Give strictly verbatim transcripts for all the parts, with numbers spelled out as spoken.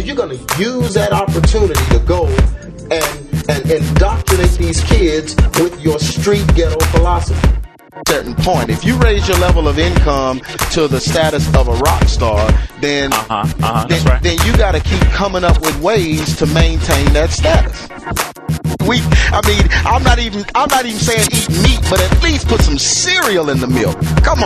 you're going to use that opportunity to go and, and indoctrinate these kids with your street ghetto philosophy. Certain point, if you raise your level of income to the status of a rock star, then uh-huh, uh-huh, then, that's right. then you got to keep coming up with ways to maintain that status. We, I mean, I'm not even, I'm not even saying eat meat, but at least put some cereal in the milk. Come on.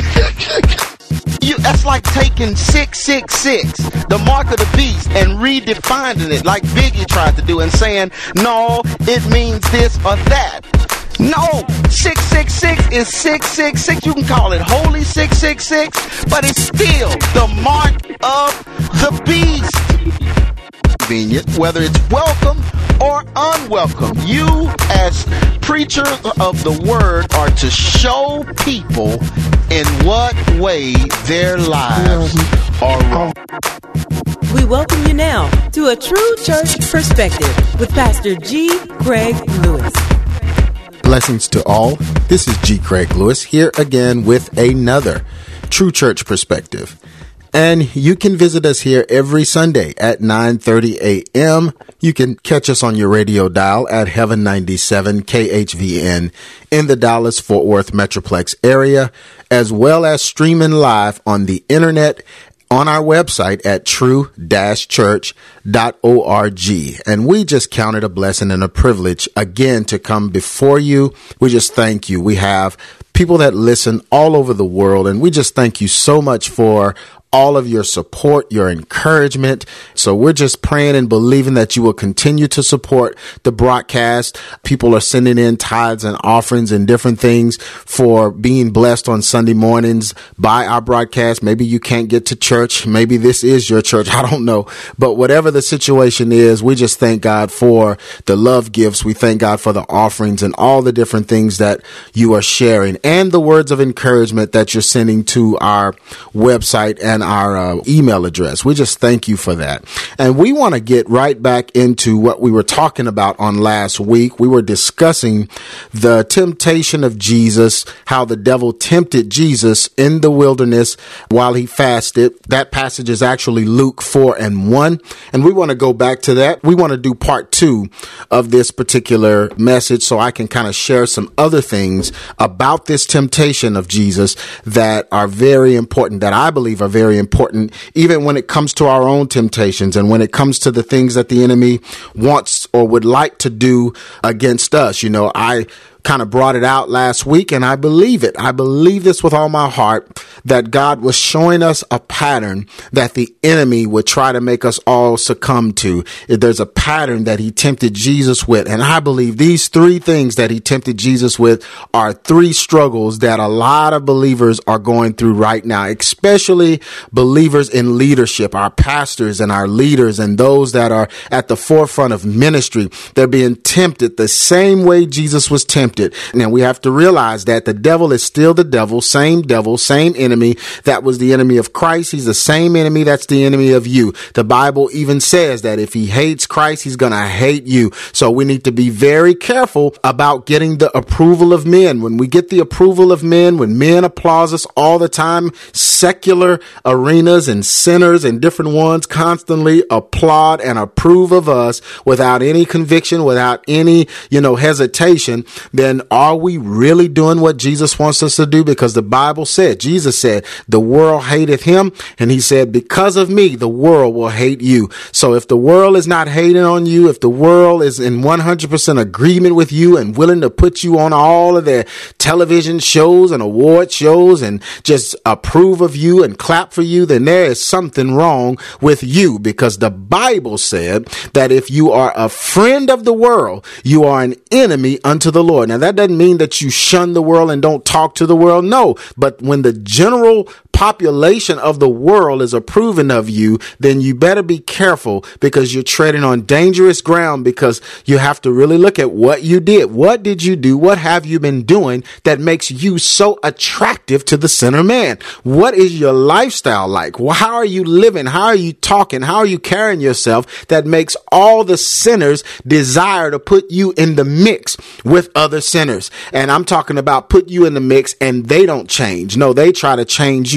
You, that's like taking six six six, the mark of the beast, and redefining it like Biggie tried to do and saying, no, it means this or that. No, six six six is six six six. You can call it holy six six six, but it's still the mark of the beast. Convenient, whether it's welcome or unwelcome. You, as preachers of the word, are to show people in what way their lives are wrong. We welcome you now to A True Church Perspective with Pastor G. Craig Lewis. Blessings to all. This is G. Craig Lewis here again with another True Church Perspective. And you can visit us here every Sunday at nine thirty a.m. You can catch us on your radio dial at Heaven ninety-seven K H V N in the Dallas-Fort Worth Metroplex area, as well as streaming live on the internet on our website at true dash church dot org. And we just count it a blessing and a privilege again to come before you. We just thank you. We have people that listen all over the world, and we just thank you so much for all of your support, your encouragement. So we're just praying and believing that you will continue to support the broadcast. People are sending in tithes and offerings and different things for being blessed on Sunday mornings by our broadcast. Maybe you can't get to church. Maybe this is your church. I don't know. But whatever the situation is, we just thank God for the love gifts. We thank God for the offerings and all the different things that you are sharing and the words of encouragement that you're sending to our website and our uh, email address. We just thank you for that. And we want to get right back into what we were talking about on last week. We were discussing the temptation of Jesus, how the devil tempted Jesus in the wilderness while he fasted. That passage is actually Luke four and one. And we want to go back to that. We want to do part two of this particular message so I can kind of share some other things about this temptation of Jesus that are very important, that I believe are very important, even when it comes to our own temptations and when it comes to the things that the enemy wants or would like to do against us. You know, I kind of brought it out last week, and I believe it. I believe this with all my heart, that God was showing us a pattern that the enemy would try to make us all succumb to. There's a pattern that he tempted Jesus with, and I believe these three things that he tempted Jesus with are three struggles that a lot of believers are going through right now, especially believers in leadership, our pastors and our leaders and those that are at the forefront of ministry. They're being tempted the same way Jesus was tempted. Now, we have to realize that the devil is still the devil, same devil, same enemy. That was the enemy of Christ. He's the same enemy that's the enemy of you. The Bible even says that if he hates Christ, he's going to hate you. So we need to be very careful about getting the approval of men. When we get the approval of men, when men applaud us all the time, secular arenas and sinners and different ones constantly applaud and approve of us without any conviction, without any, you know, hesitation, then are we really doing what Jesus wants us to do? Because the Bible said, Jesus said, the world hateth him. And he said, because of me, the world will hate you. So if the world is not hating on you, if the world is in one hundred percent agreement with you and willing to put you on all of their television shows and award shows and just approve of you and clap for you, then there is something wrong with you, because the Bible said that if you are a friend of the world, you are an enemy unto the Lord. Now, that doesn't mean that you shun the world and don't talk to the world. No, but when the general population of the world is approving of you, then you better be careful, because you're treading on dangerous ground, because you have to really look at what you did. What did you do? What have you been doing that makes you so attractive to the sinner man? What is your lifestyle like? How are you living? How are you talking? How are you carrying yourself that makes all the sinners desire to put you in the mix with other sinners? And I'm talking about put you in the mix and they don't change. No, they try to change you.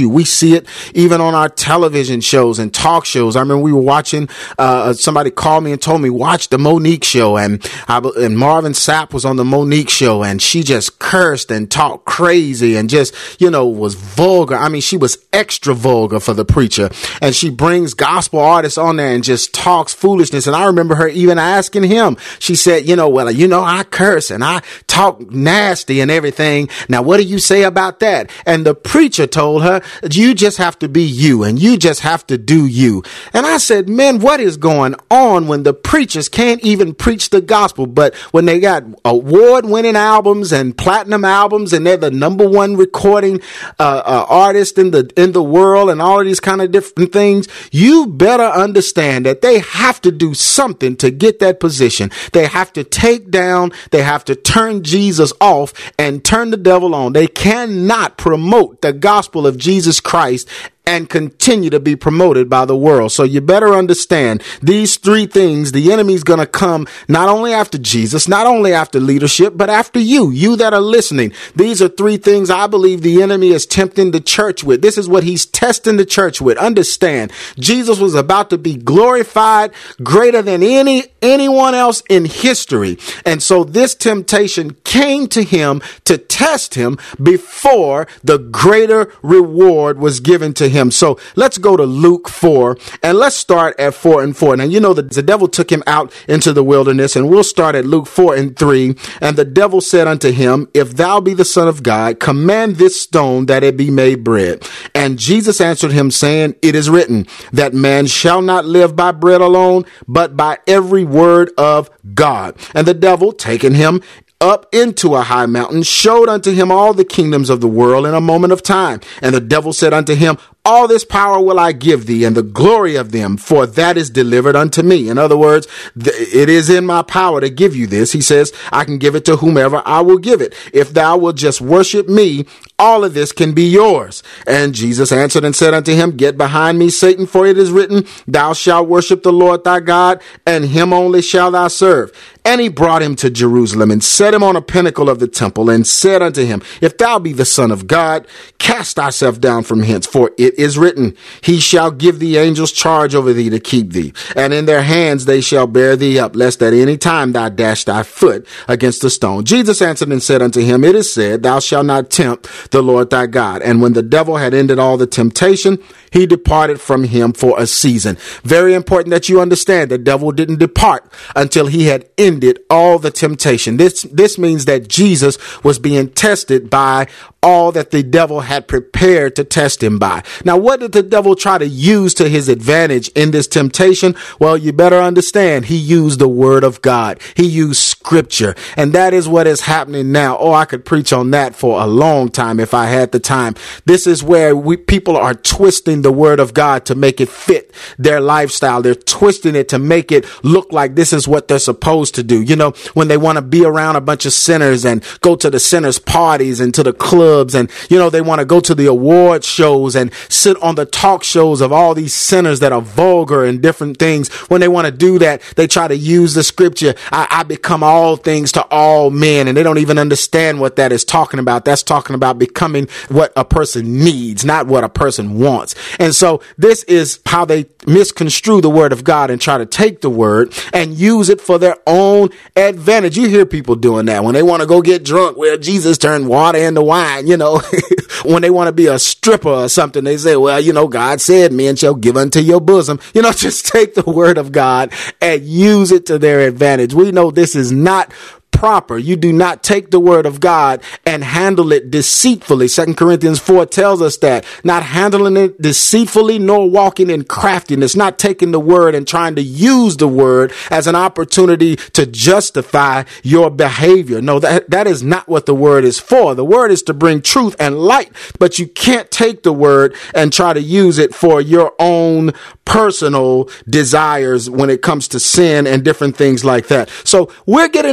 We see it even on our television shows and talk shows. I remember we were watching, uh, somebody called me and told me, watch the Monique show. And, I, and Marvin Sapp was on the Monique show, and she just cursed and talked crazy and just, you know, was vulgar. I mean, she was extra vulgar for the preacher. And she brings gospel artists on there and just talks foolishness. And I remember her even asking him, she said, you know, well, you know, I curse and I talk nasty and everything. Now, what do you say about that? And the preacher told her, you just have to be you and you just have to do you. And I said, man, what is going on when the preachers can't even preach the gospel? But when they got award winning albums and platinum albums and they're the number one recording uh, uh, artist in the in the world and all of these kind of different things, you better understand that they have to do something to get that position. They have to take down, they have to turn Jesus off and turn the devil on. They cannot promote the gospel of Jesus Christ and continue to be promoted by the world. So you better understand these three things. The enemy's going to come not only after Jesus, not only after leadership, but after you, you that are listening. These are three things I believe the enemy is tempting the church with. This is what he's testing the church with. Understand, Jesus was about to be glorified greater than any anyone else in history. And so this temptation came to him to test him before the greater reward was given to him. So let's go to Luke four and let's start at four and four. Now, you know that the devil took him out into the wilderness, and we'll start at Luke four and three. And the devil said unto him, if thou be the Son of God, command this stone that it be made bread. And Jesus answered him, saying, it is written that man shall not live by bread alone, but by every word of God. And the devil, taking him up into a high mountain, showed unto him all the kingdoms of the world in a moment of time. And the devil said unto him, all this power will I give thee, and the glory of them, for that is delivered unto me. In other words, th- it is in my power to give you this. He says, I can give it to whomever I will give it. If thou wilt just worship me, all of this can be yours. And Jesus answered and said unto him, get behind me, Satan, for it is written, thou shalt worship the Lord thy God, and him only shalt thou serve. And he brought him to Jerusalem and set him on a pinnacle of the temple and said unto him, if thou be the Son of God, cast thyself down from hence, for it is written, he shall give the angels charge over thee to keep thee, and in their hands they shall bear thee up, lest at any time thou dash thy foot against a stone. Jesus answered and said unto him, it is said, thou shalt not tempt the Lord thy God. And when the devil had ended all the temptation, he departed from him for a season. Very important that you understand the devil didn't depart until he had ended all the temptation. This, this means that Jesus was being tested by all that the devil had prepared to test him by. Now, what did the devil try to use to his advantage in this temptation? Well, you better understand he used the word of God. He used scripture. And that is what is happening now. Oh, I could preach on that for a long time if I had the time. This is where we people are twisting the word of God to make it fit their lifestyle. They're twisting it to make it look like this is what they're supposed to do. You know, when they want to be around a bunch of sinners and go to the sinners' parties and to the club, and, you know, they want to go to the award shows and sit on the talk shows of all these sinners that are vulgar and different things. When they want to do that, they try to use the scripture, I, I become all things to all men. And they don't even understand what that is talking about. That's talking about becoming what a person needs, not what a person wants. And so this is how they misconstrue the word of God and try to take the word and use it for their own advantage. You hear people doing that when they want to go get drunk. Well, Jesus turned water into wine. You know, when they want to be a stripper or something, they say, well, you know, God said men shall give unto your bosom. You know, just take the word of God and use it to their advantage. We know this is not proper. You do not take the word of God and handle it deceitfully. Second Corinthians four tells us that. Not handling it deceitfully, nor walking in craftiness. Not taking the word and trying to use the word as an opportunity to justify your behavior. No, that, that is not what the word is for. The word is to bring truth and light, but you can't take the word and try to use it for your own personal desires when it comes to sin and different things like that. So we're getting a good understanding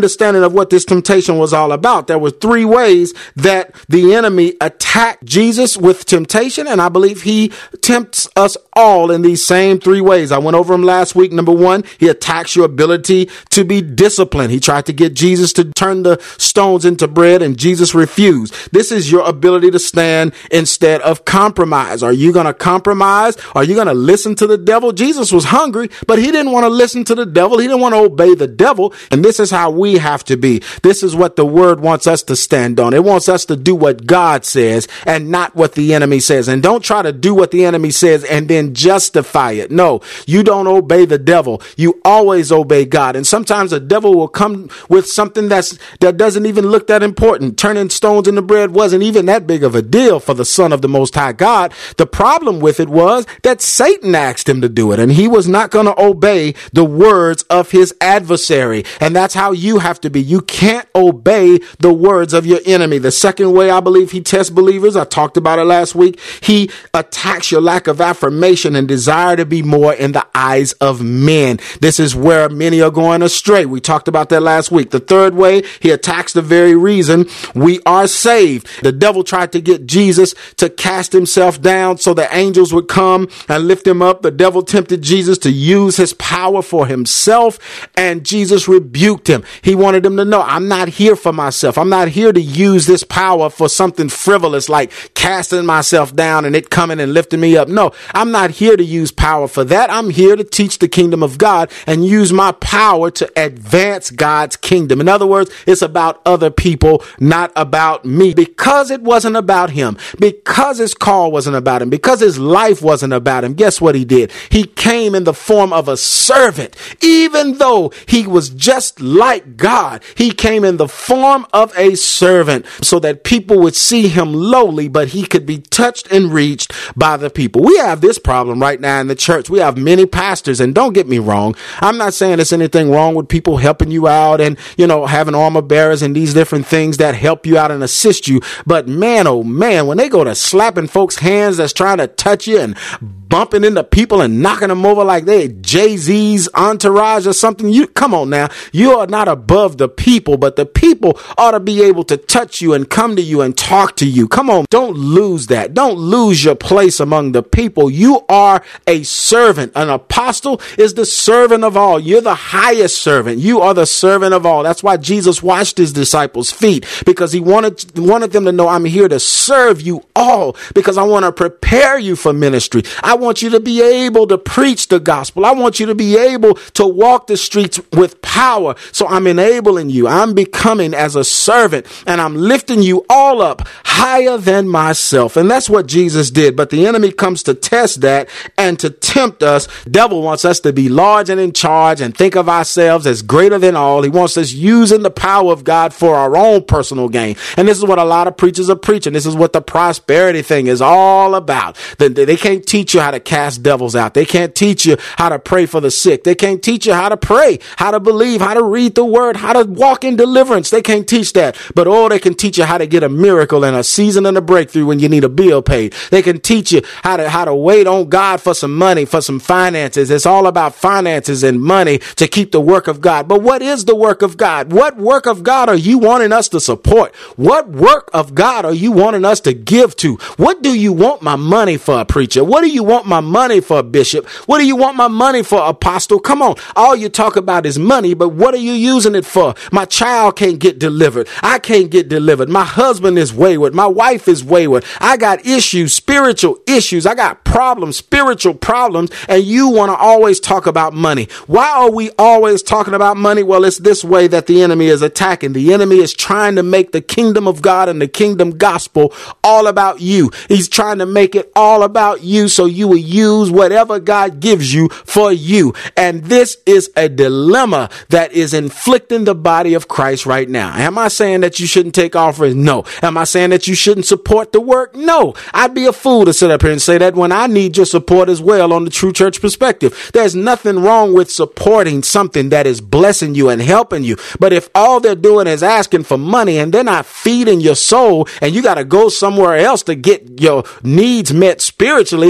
understanding of what this temptation was all about. There were three ways that the enemy attacked Jesus with temptation, and I believe he tempts us all in these same three ways. I went over them last week. Number one, he attacks your ability to be disciplined. He tried to get Jesus to turn the stones into bread, and Jesus refused. This is your ability to stand instead of compromise. Are you going to compromise? Are you going to listen to the devil? Jesus was hungry, but he didn't want to listen to the devil. He didn't want to obey the devil. And this is how we have to be. This is what the word wants us to stand on. It wants us to do what God says and not what the enemy says. And don't try to do what the enemy says and then justify it. No, you don't obey the devil. You always obey God. And sometimes the devil will come with something that's that doesn't even look that important. Turning stones into bread wasn't even that big of a deal for the Son of the Most High God. The problem with it was that Satan asked him to do it, and he was not going to obey the words of his adversary. And that's how you have to be. You can't obey the words of your enemy. The second way I believe he tests believers, I talked about it last week, he attacks your lack of affirmation and desire to be more in the eyes of men. This is where many are going astray. We talked about that last week. The third way, he attacks the very reason we are saved. The devil tried to get Jesus to cast himself down so the angels would come and lift him up. The devil tempted Jesus to use his power for himself, and Jesus rebuked him. He wanted him to know, I'm not here for myself. I'm not here to use this power for something frivolous like casting myself down and it coming and lifting me up. No, I'm not here to use power for that. I'm here to teach the kingdom of God and use my power to advance God's kingdom. In other words, it's about other people, not about me. Because it wasn't about him, because his call wasn't about him, because his life wasn't about him, guess what he did? He came in the form of a servant. Even though he was just like God, he came in the form of a servant so that people would see him lowly, but he could be touched and reached by the people. We have this problem right now in the church. We have many pastors, and don't get me wrong, I'm not saying there's anything wrong with people helping you out and, you know, having armor bearers and these different things that help you out and assist you. But man, oh man, when they go to slapping folks' hands that's trying to touch you and bumping into people and knocking them over like they Jay-Z's entourage or something. You come on now. You are not above the people, but the people ought to be able to touch you and come to you and talk to you. Come on. Don't lose that. Don't lose your place among the people. You are a servant. An apostle is the servant of all. You're the highest servant. You are the servant of all. That's why Jesus washed his disciples' feet, because he wanted, wanted them to know, I'm here to serve you all, because I want to prepare you for ministry. I I want you to be able to preach the gospel. I want you to be able to walk the streets with power. So I'm enabling you. I'm becoming as a servant, and I'm lifting you all up higher than myself. And that's what Jesus did. But the enemy comes to test that and to tempt us. The devil wants us to be large and in charge and think of ourselves as greater than all. He wants us using the power of God for our own personal gain. And this is what a lot of preachers are preaching. This is what the prosperity thing is all about. They can't teach you how to cast devils out. They can't teach you how to pray for the sick. They can't teach you how to pray, how to believe, how to read the word, how to walk in deliverance. They can't teach that. But oh, they can teach you how to get a miracle and a season and a breakthrough when you need a bill paid. They can teach you how to how to wait on God for some money, for some finances. It's all about finances and money to keep the work of God. But what is the work of God? What work of God are you wanting us to support? What work of God are you wanting us to give to? What do you want my money for, preacher? What do you want my money for, bishop? What do you want my money for, apostle? Come on. All you talk about is money, but what are you using it for? My child can't get delivered. I can't get delivered. My husband is wayward. My wife is wayward. I got issues, spiritual issues. I got problems, spiritual problems, and you want to always talk about money. Why are we always talking about money? Well, it's this way that the enemy is attacking. The enemy is trying to make the kingdom of God and the kingdom gospel all about you. He's trying to make it all about you so you will use whatever God gives you for you. And this is a dilemma that is inflicting the body of Christ right now. Am I saying that you shouldn't take offerings? No. Am I saying that you shouldn't support the work? No. I'd be a fool to sit up here and say that when I need your support as well on the True Church Perspective. There's nothing wrong with supporting something that is blessing you and helping you. But if all they're doing is asking for money and they're not feeding your soul, and you got to go somewhere else to get your needs met spiritually, then you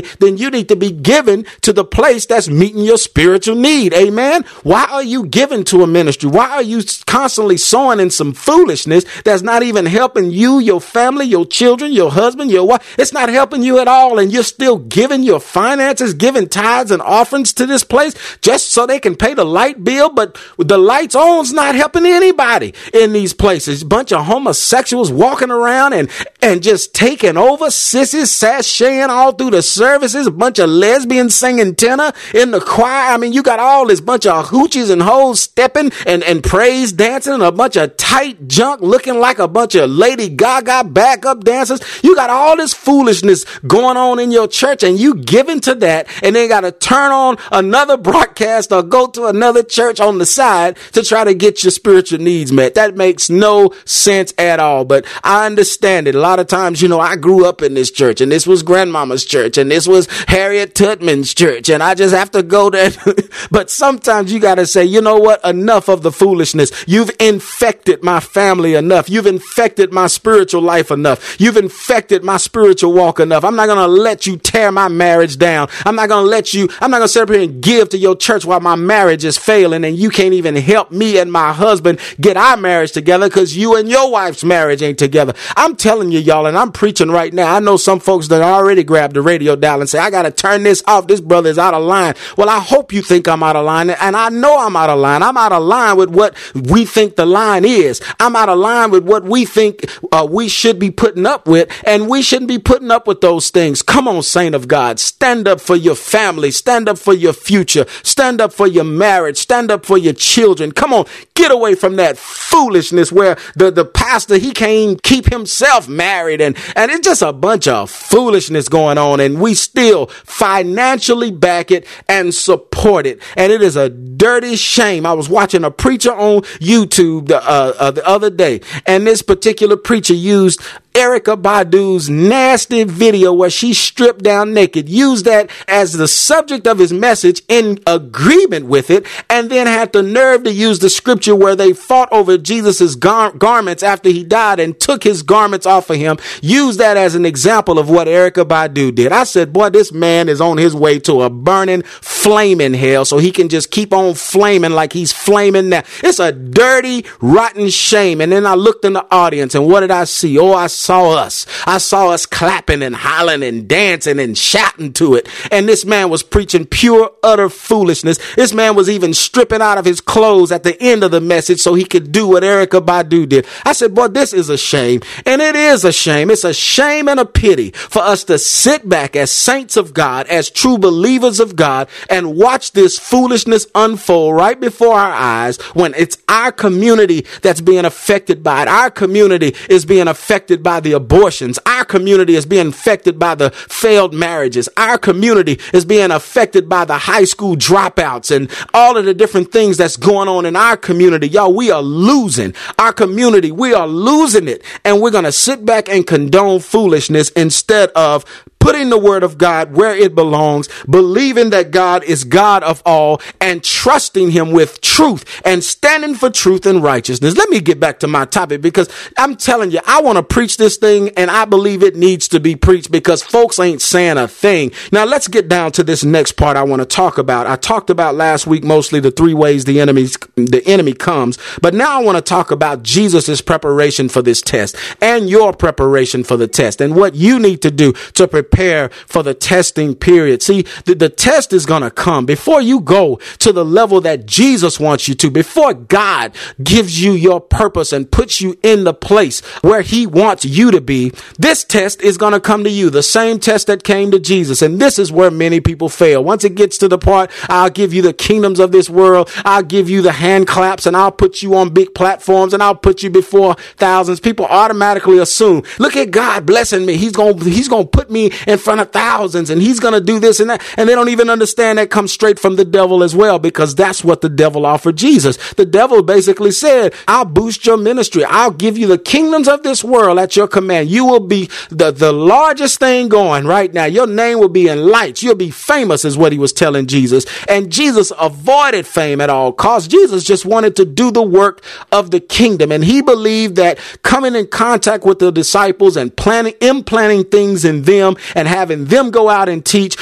you need to be given to the place that's meeting your spiritual need. Amen. Why are you giving to a ministry? Why are you constantly sowing in some foolishness that's not even helping you, your family, your children, your husband, your wife? It's not helping you at all. And you're still giving your finances, giving tithes and offerings to this place just so they can pay the light bill. But the lights on's not helping anybody in these places. Bunch of homosexuals walking around and, and just taking over, sissies sashaying all through the services, a bunch of lesbians singing tenor in the choir. I mean, you got all this bunch of hoochies and hoes stepping and, and praise dancing, and a bunch of tight junk looking like a bunch of Lady Gaga backup dancers. You got all this foolishness going on in your church, and you giving to that, and then got to turn on another broadcast or go to another church on the side to try to get your spiritual needs met. That makes no sense at all. But I understand it. A lot of times, you know, I grew up in this church, and this was grandmama's church, and this was Harriet Tubman's church, and I just have to go there. But sometimes you got to say, you know what? Enough of the foolishness. You've infected my family enough. You've infected my spiritual life enough. You've infected my spiritual walk enough. I'm not going to let you tear my marriage down. I'm not going to let you, I'm not going to sit up here and give to your church while my marriage is failing and you can't even help me and my husband get our marriage together because you and your wife's marriage ain't together. I'm telling you, y'all, and I'm preaching right now. I know some folks that already grabbed the radio dial and say, I got to turn this off. This brother is out of line. Well, I hope you think I'm out of line, and I know I'm out of line. I'm out of line with what we think the line is. I'm out of line with what we think uh, we should be putting up with, and we shouldn't be putting up with those things. Come on, saint of God. Stand up for your family. Stand up for your future. Stand up for your marriage. Stand up for your children. Come on, get away from that foolishness where the, the pastor, he can't keep himself married, and, and it's just a bunch of foolishness going on, and we still financially back it and support it. And it is a dirty shame. I was watching a preacher on YouTube the, uh, uh, the other day, and this particular preacher used Erykah Badu's nasty video where she stripped down naked, used that as the subject of his message in agreement with it, and then had the nerve to use the scripture where they fought over Jesus's gar- garments after he died and took his garments off of him, used that as an example of what Erykah Badu did. I said, boy, this man is on his way to a burning, flaming hell, so he can just keep on flaming like he's flaming now. It's a dirty, rotten shame. And then I looked in the audience, and what did I see? Oh, I saw us. I saw us clapping and hollering and dancing and shouting to it. And this man was preaching pure, utter foolishness. This man was even stripping out of his clothes at the end of the message so he could do what Erykah Badu did. I said, boy, this is a shame. And it is a shame. It's a shame and a pity for us to sit back as saints of God, as true believers of God, and watch this foolishness unfold right before our eyes when it's our community that's being affected by it. Our community is being affected by the abortions. Our community is being affected by the failed marriages. Our community is being affected by the high school dropouts and all of the different things that's going on in our community. Y'all, we are losing our community. We are losing it. And we're going to sit back and condone foolishness instead of putting the word of God where it belongs, believing that God is God of all, and trusting him with truth and standing for truth and righteousness. Let me get back to my topic, because I'm telling you, I want to preach this thing, and I believe it needs to be preached because folks ain't saying a thing. Now, let's get down to this next part I want to talk about. I talked about last week mostly the three ways the enemy, the enemy comes, but now I want to talk about Jesus's preparation for this test and your preparation for the test and what you need to do to prepare Prepare for the testing period. See, the, the test is going to come before you go to the level that Jesus wants you to, before God gives you your purpose and puts you in the place where he wants you to be. This test is going to come to you, the same test that came to Jesus. And this is where many people fail. Once it gets to the part, I'll give you the kingdoms of this world. I'll give you the hand claps, and I'll put you on big platforms, and I'll put you before thousands. People automatically assume, look at God blessing me. He's going, he's going to put me in front of thousands, and he's going to do this and that. And they don't even understand that comes straight from the devil as well, because that's what the devil offered Jesus. The devil basically said, I'll boost your ministry. I'll give you the kingdoms of this world at your command. You will be the, the largest thing going right now. Your name will be in lights. You'll be famous, is what he was telling Jesus. And Jesus avoided fame at all costs. Jesus just wanted to do the work of the kingdom. And he believed that coming in contact with the disciples and planning, implanting things in them and having them go out and teach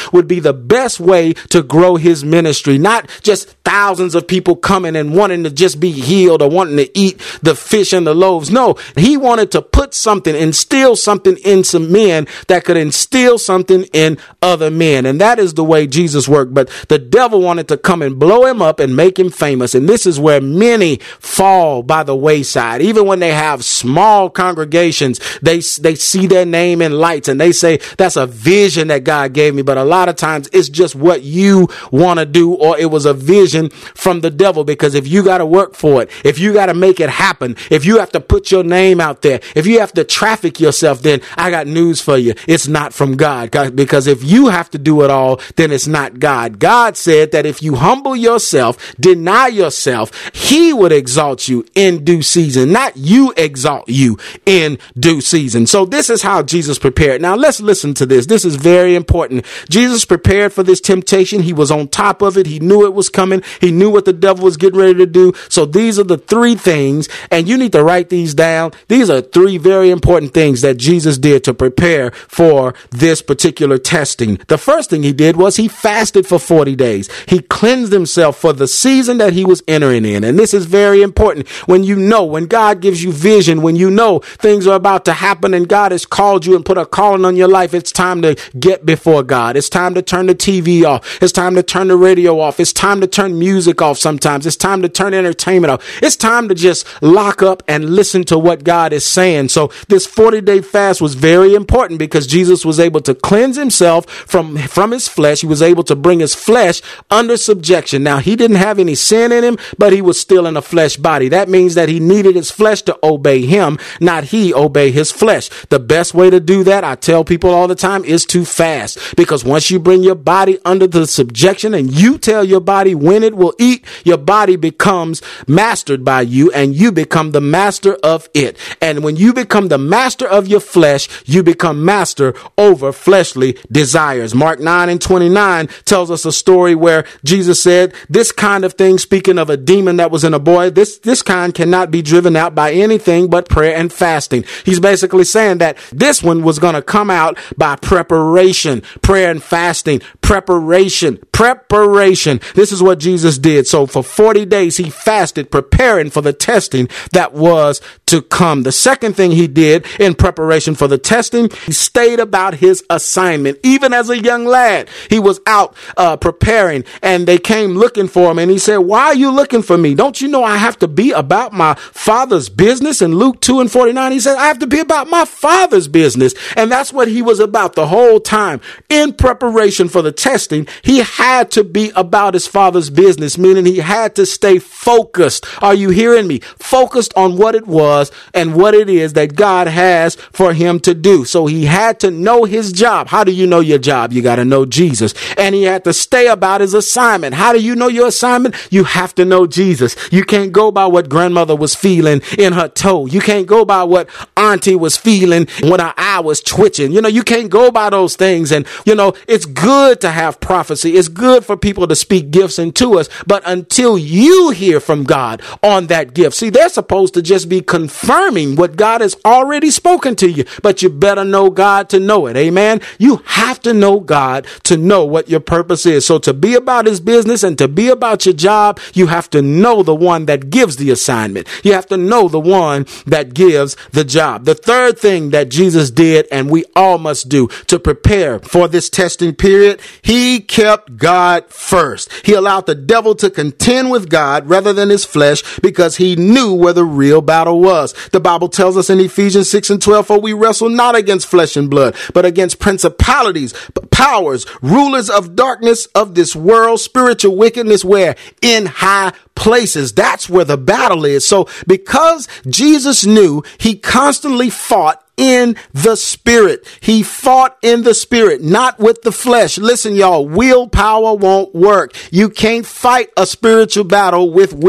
would be the best way to grow his ministry. Not just thousands of people coming and wanting to just be healed or wanting to eat the fish and the loaves. No, he wanted to put something, instill something in some men that could instill something in other men. And that is the way Jesus worked. But the devil wanted to come and blow him up and make him famous. And this is where many fall by the wayside. Even when they have small congregations, they, they see their name in lights and they say, that's a vision that God gave me. But a lot of times it's just what you want to do, or it was a vision from the devil. Because if you got to work for it, if you got to make it happen, if you have to put your name out there, if you have to traffic yourself, then I got news for you. It's not from God. Because if you have to do it all, then it's not God. God said that if you humble yourself, deny yourself, he would exalt you in due season, not you exalt you in due season. So this is how Jesus prepared. Now let's listen to this. This is very important. Jesus prepared for this temptation. He was on top of it. He knew it was coming. He knew what the devil was getting ready to do. So these are the three things, and you need to write these down. These are three very important things that Jesus did to prepare for this particular testing. The first thing he did was he fasted for forty days. He cleansed himself for the season that he was entering in. And this is very important. When you know, when God gives you vision, when you know things are about to happen and God has called you and put a calling on your life, it's time to get before God. It's time to turn the T V off. It's time to turn the radio off. It's time to turn music off sometimes. It's time to turn entertainment off. It's time to just lock up and listen to what God is saying. So this forty day fast was very important because Jesus was able to cleanse himself from, from his flesh. He was able to bring his flesh under subjection. Now, he didn't have any sin in him, but he was still in a flesh body. That means that he needed his flesh to obey him, not he obey his flesh. The best way to do that, I tell people all the time, is to fast. Because once you bring your body under the subjection and you tell your body when it will eat, your body becomes mastered by you and you become the master of it. And when you become the master of your flesh, you become master over fleshly desires. Mark nine and twenty-nine tells us a story where Jesus said, this kind of thing, speaking of a demon that was in a boy, this, this kind cannot be driven out by anything but prayer and fasting. He's basically saying that this one was going to come out by preparation, prayer and fasting, preparation, preparation. This is what Jesus did. So for forty days, he fasted, preparing for the testing that was to come. The second thing he did in preparation for the testing, he stayed about his assignment. Even as a young lad, he was out uh, preparing, and they came looking for him. And he said, why are you looking for me? Don't you know I have to be about my Father's business? In Luke two and forty-nine, he said, I have to be about my Father's business. And that's what he was about the whole time. In preparation for the testing, he had to be about his Father's business, meaning he had to stay focused. Are you hearing me? Focused on what it was and what it is that God has for him to do. So he had to know his job. How do you know your job? You got to know Jesus. And he had to stay about his assignment. How do you know your assignment? You have to know Jesus. You can't go by what grandmother was feeling in her toe. You can't go by what auntie was feeling when her eye was twitching. You know, you can't go by those things. And, you know, it's good to have prophecy. It's good for people to speak gifts into us. But until you hear from God on that gift, see, they're supposed to just be confirming what God has already spoken to you. But you better know God to know it. Amen. You have to know God to know what your purpose is. So to be about his business and to be about your job, you have to know the one that gives the assignment. You have to know the one that gives the job. The third thing that Jesus did, and we all must do to prepare for this testing period, he kept God first. He allowed the devil to contend with God rather than his flesh because he knew where the real battle was. The Bible tells us in Ephesians six and twelve, for we wrestle not against flesh and blood, but against principalities, powers, rulers of darkness of this world, spiritual wickedness where? In high places. That's where the battle is. So because Jesus knew, he constantly fought in the spirit. He fought in the spirit, not with the flesh. Listen, y'all, willpower won't work. You can't fight a spiritual battle with will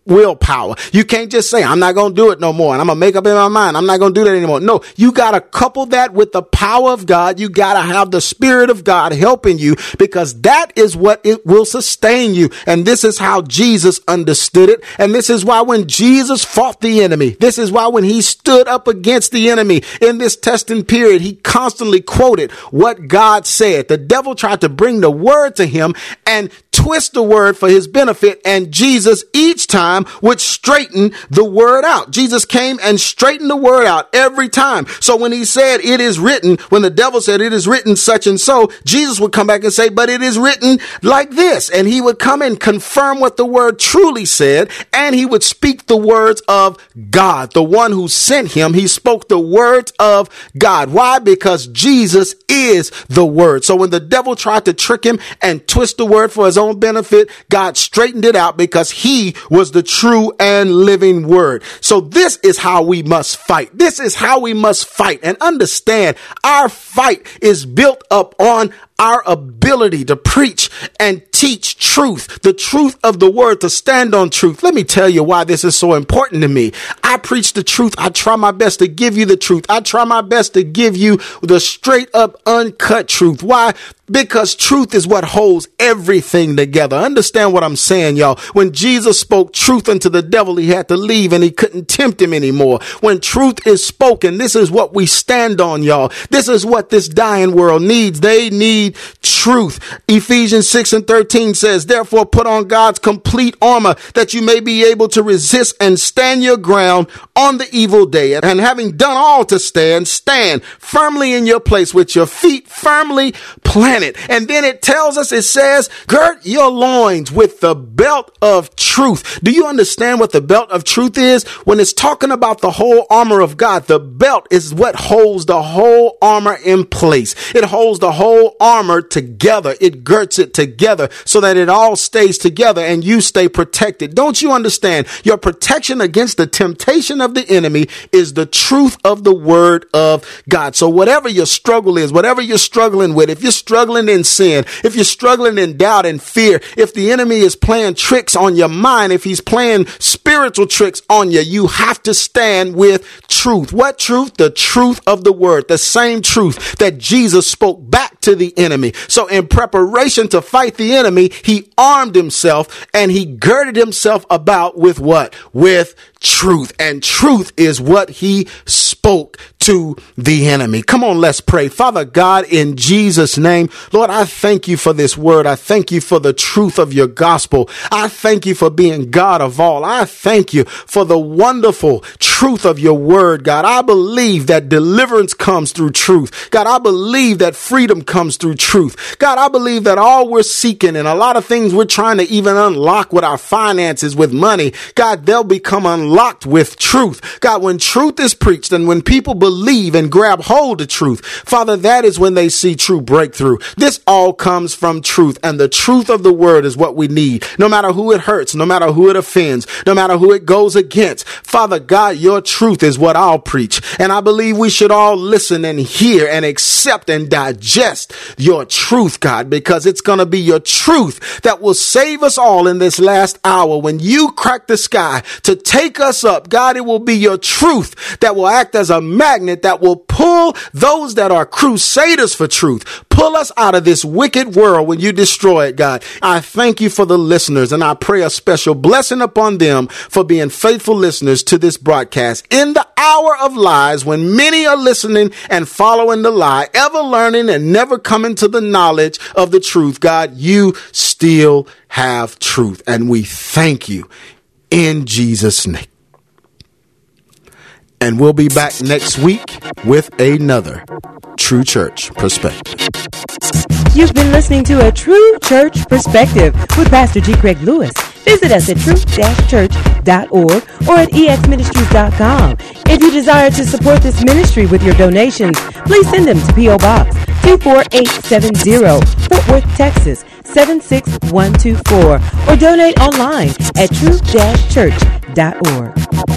willpower. You can't just say, I'm not going to do it no more. And I'm going to make up in my mind, I'm not going to do that anymore. No, you got to couple that with the power of God. You got to have the Spirit of God helping you, because that is what it will sustain you. And this is how Jesus understood it. And this is why when Jesus fought the enemy, this is why when he stood up against the enemy in this testing period, he constantly quoted what God said. The devil tried to bring the word to him and twist the word for his benefit, and Jesus each time would straighten the word out. Jesus came and straightened the word out every time. So when he said it is written, when the devil said it is written such and so, Jesus would come back and say, but it is written like this. And he would come and confirm what the word truly said, and he would speak the words of God. The one who sent him, he spoke the words of God. Why? Because Jesus is the word. So when the devil tried to trick him and twist the word for his own benefit, God straightened it out because he was the true and living word. So this is how we must fight. This is how we must fight. And understand, our fight is built up on our ability to preach and teach truth, the truth of the word, to stand on truth. Let me tell you why this is so important to me. I preach the truth. I try my best to give you the truth. I try my best to give you the straight up, uncut truth. Why? Because truth is what holds everything together. Understand what I'm saying, y'all. When Jesus spoke truth unto the devil, he had to leave and he couldn't tempt him anymore. When truth is spoken, this is what we stand on, y'all. This is what this dying world needs. They need truth. Ephesians six and thirteen says, therefore put on God's complete armor, that you may be able to resist and stand your ground on the evil day. And having done all to stand, stand firmly in your place with your feet firmly planted. And then it tells us, it says, gird your loins with the belt of truth. Do you understand what the belt of truth is? When it's talking about the whole armor of God, the belt is what holds the whole armor in place. It holds the whole armor together. It girds it together so that it all stays together and you stay protected. Don't you understand? Your protection against the temptation of the enemy is the truth of the word of God. So whatever your struggle is, whatever you're struggling with, if you're struggling in sin, if you're struggling in doubt and fear, if the enemy is playing tricks on your mind, if he's playing spiritual tricks on you, you have to stand with truth. What truth? The truth of the word, the same truth that Jesus spoke back to the enemy. So in preparation to fight the enemy, he armed himself and he girded himself about with what? With truth. And truth is what he spoke to the enemy. Come on, let's pray. Father God, in Jesus' name, Lord, I thank you for this word. I thank you for the truth of your gospel. I thank you for being God of all. I thank you for the wonderful truth of your word, God. I believe that deliverance comes through truth. God, I believe that freedom comes through truth. God, I believe that all we're seeking and a lot of things we're trying to even unlock with our finances, with money, God, they'll become unlocked with truth. God, when truth is preached and when people believe and grab hold of truth, Father, that is when they see true breakthrough. This all comes from truth, and the truth of the word is what we need. No matter who it hurts, no matter who it offends, no matter who it goes against, Father God, your truth is what I'll preach. And I believe we should all listen and hear and accept and digest your truth, God, because it's going to be your truth that will save us all in this last hour. When you crack the sky to take us up, God, it will be your truth that will act as a magnet that will pull those that are crusaders for truth, pull us out of this wicked world when you destroy it, God. I thank you for the listeners, and I pray a special blessing upon them for being faithful listeners to this broadcast. In the hour of lies, when many are listening and following the lie, ever learning and never coming to the knowledge of the truth, God, you still have truth, and we thank you in Jesus' name. And we'll be back next week with another True Church Perspective. You've been listening to A True Church Perspective with Pastor G. Craig Lewis. Visit us at truth dash church dot org or at e x ministries dot com. If you desire to support this ministry with your donations, please send them to P O Box two four eight seven zero, Fort Worth, Texas seven six one two four, or donate online at truth dash church dot org.